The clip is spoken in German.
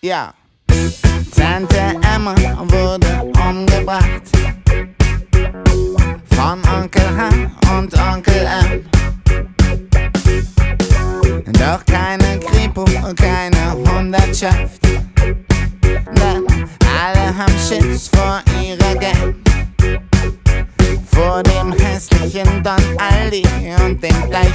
Ja, Tante Emma wurde umgebracht von Onkel H und Onkel M. Doch keine Kripo, keine Hundertschaft, denn alle haben Schiss vor ihrer Gang, vor dem hässlichen Don Aldi und dem gleich